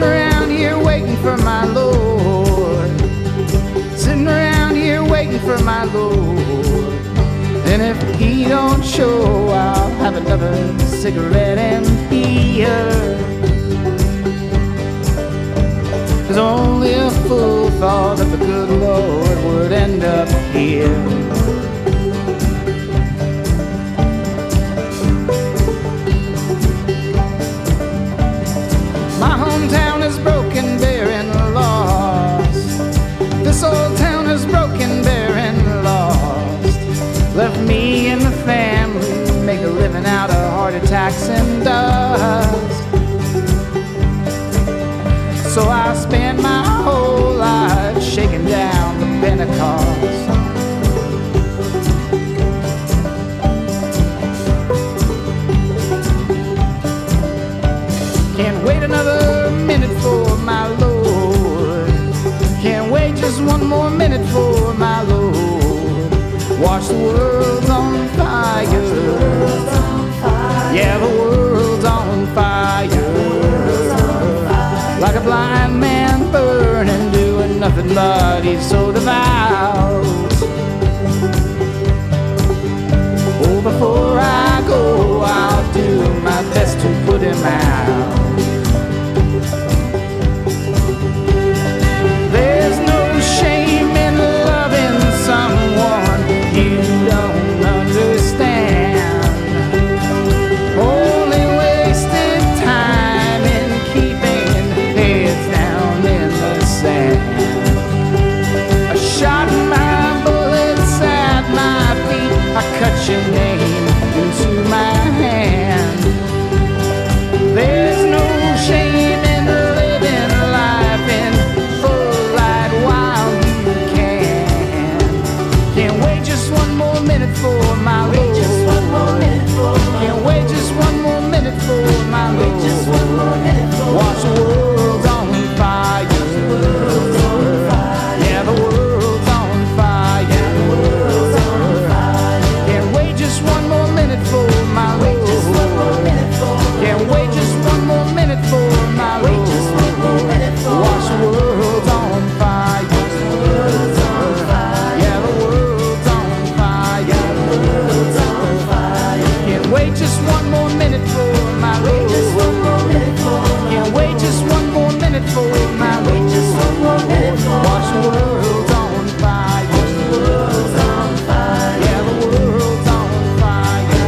Sitting around here waiting for my Lord. Sitting around here waiting for my Lord. And if he don't show, I'll have another cigarette and beer. There's only a fool thought that the good Lord would end up here. My hometown is broken, bare and lost. This old town is broken, bare and lost. Left me and the family, make a living out of heart attacks and dust. So I spent my whole life shaking down the Pentecost. Can't wait another minute for my Lord. Can't wait just one more minute for my Lord. Watch the world on fire. Yeah, the world's on fire. Like a blind man burning, doing nothing but he's so devout. Oh, before I go, I'll do my best to put him out. There's no shame in loving someone you don't understand. Only wasted time in keeping heads down in the sand. I shot my bullets at my feet. I cut your name into my hand. There's no shame in living life in full light while you can. Can't wait just one more minute for my Lord. Can't wait just one more minute for my Lord. Watch the world on fire. Yeah, the world's on fire. Can't wait just one more minute for my Lord. Can't wait just one more minute for my Lord. Watch the world on fire. Yeah, the world's on fire. Can't wait just one more minute for my Lord. Can't wait just one more minute for my Lord. Watch the world on fire. Yeah, the world's on fire.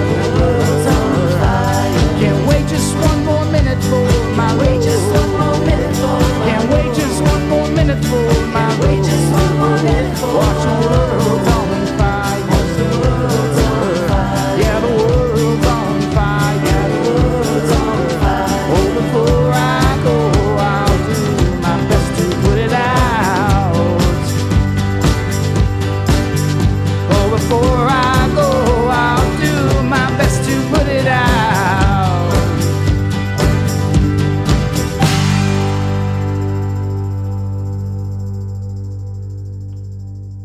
Can't wait just one more minute for my Lord. Can't wait just one more minute for my Lord. Watch the world on fire. Yeah, the world's on fire. Oh, before I go, I'll do my best to put it out. Oh, before